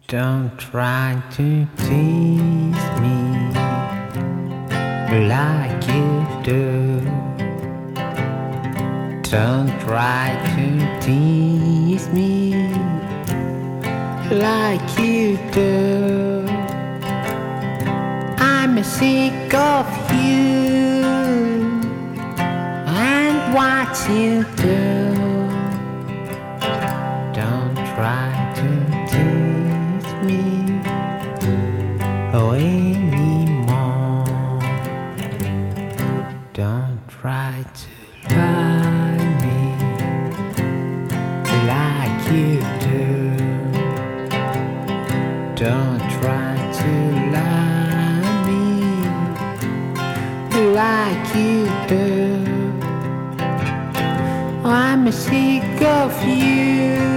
Don't try to tease me like you do. Don't try to tease me like you do. I'm sick of you and what you do. Don't try to tease me anymore. Don't try to lie me like you do. Don't try to lie me like you do. I'm sick of you